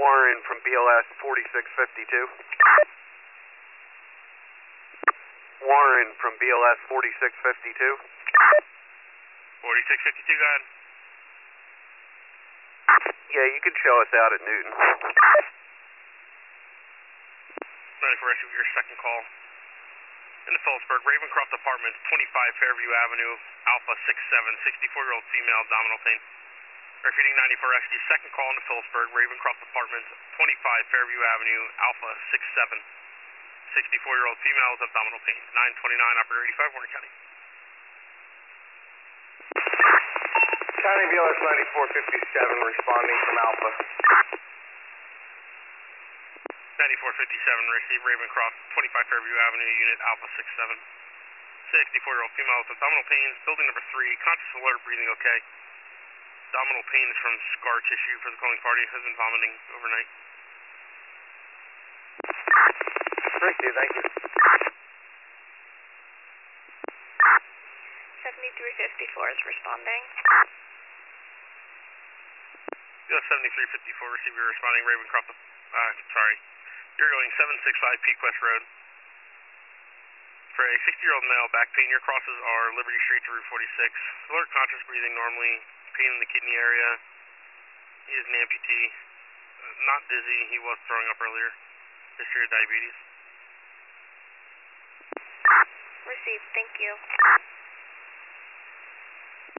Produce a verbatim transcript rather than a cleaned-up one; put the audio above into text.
Warren from B L S forty-six fifty-two. Warren from B L S forty-six fifty-two. forty-six fifty-two, go ahead. Yeah, you can show us out at Newton. Ready for rest of your second call. In the Phillipsburg, Ravencroft Apartments, twenty-five Fairview Avenue, Alpha six seven, sixty-four-year-old female, abdominal pain. Repeating ninety-four rescue, second call in the Phillipsburg, Ravencroft Apartments, twenty-five Fairview Avenue, Alpha six seven, sixty-four-year-old female with abdominal pain. nine twenty-nine, operator eighty-five, Warren County. County B L S ninety-four fifty-seven responding from Alpha. ninety-four fifty-seven, receive Ravencroft, twenty-five Fairview Avenue, unit Alpha six seven. sixty-four-year-old female with abdominal pains, building number three, conscious, alert, breathing okay. Abdominal pain is from scar tissue for the calling party, has been vomiting overnight. Thank you, thank you. seventy-three fifty-four is responding. U S seventy-three fifty-four, receive your responding, Ravencroft, uh, sorry. You're going seven six five Pequest Road. For a sixty-year-old male, back pain, your crosses are Liberty Street to Route forty-six. Alert, conscious, breathing normally, pain in the kidney area. He is an amputee. Uh, not dizzy, he was throwing up earlier. History of diabetes. Received, thank you.